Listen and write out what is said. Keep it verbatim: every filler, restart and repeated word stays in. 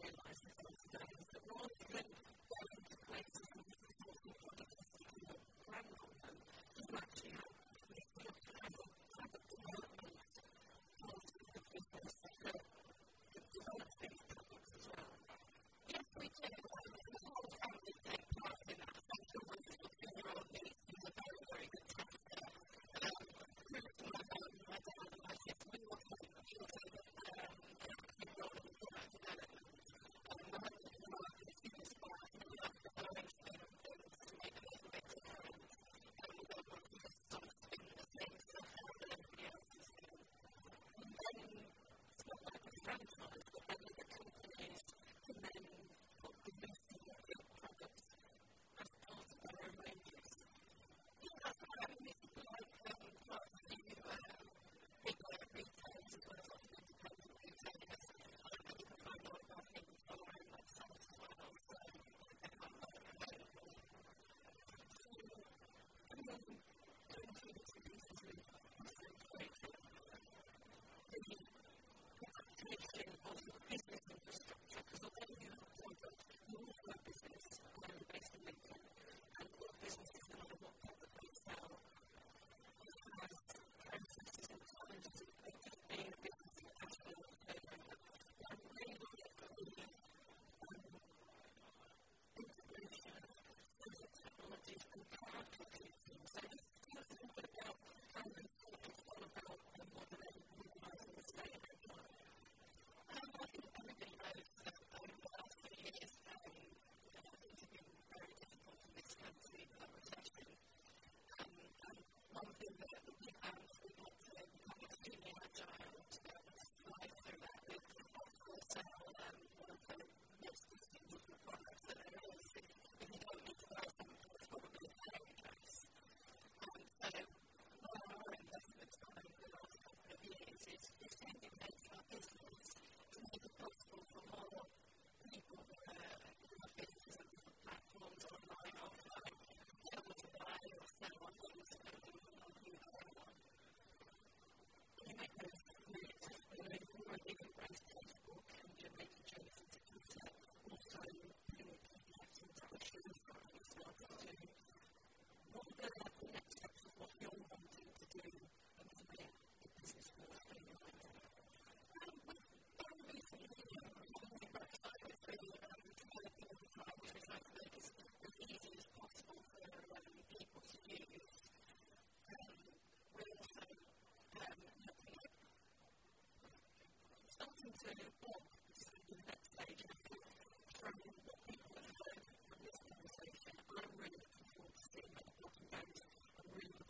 realise this all today is that rather than going to places and supporting products and sticking a brand on them, you actually have to have a product development part of the business that develops these products as well. Yes, we do. The whole family take part in that. So children just looking at their own needs is a very, very good tester. Um, my dad and my dad and my sister, we want to be able to take um, an active role in product development. Um, my husband and I are super smart and we like to arrange things to make it a little bit different. And we don't want to just sort of spin the same stuff out that everybody else is doing. And then it's not like a franchise, but then the companies can then put the missing products as part of their own ranges. Yeah, that's right. I mean, this is like um, quite a few um, big uh, retailers as well as often independent retailers. Um, and you can find all of our things on our own website as well. So they're quite well available. So, and then going through the two pieces with different creative, the application of your business infrastructure, because although you have a product, you also have business um, based in Lincoln, and all businesses, no matter what product they sell, has processes and challenges of of just being a business and cash flow and so on. But I'm really looking at the um, integration of social technologies and cloud computing. So this tells us a little bit about how we think it's all about um, modernising modernising the state of our life. Um, I think everybody knows that over the last few years, um, uh, things have been very difficult in this country with our recession. Um, and one thing that we found is we had to become extremely agile to be able to survive through that. We, of course, sell um, one of the most distinctive products that there is. If, if you don't need to buy something, it's probably a fairy dress. Um, so one of our investments over the last couple of years is, is changing our business to make it possible for more people who are who have businesses on different platforms, online, offline, to be able to buy or sell on things depending on who they are. You make those really accessible, and if you're already embrace Facebook and you're making changes to Twitter, also putting P D Fs into questions that you started to do. What are the next steps of what you're wanting to do and to make the business more streamlined? Um, we very recently, um, on the website, we're really um, developing all the time, which we try to make as, as easy as possible for um, people to use. Um, we're also um, looking at starting to walk to the next stage. And I think from what people have heard from this conversation, I'm really looking forward to seeing where the bottom goes. I'm really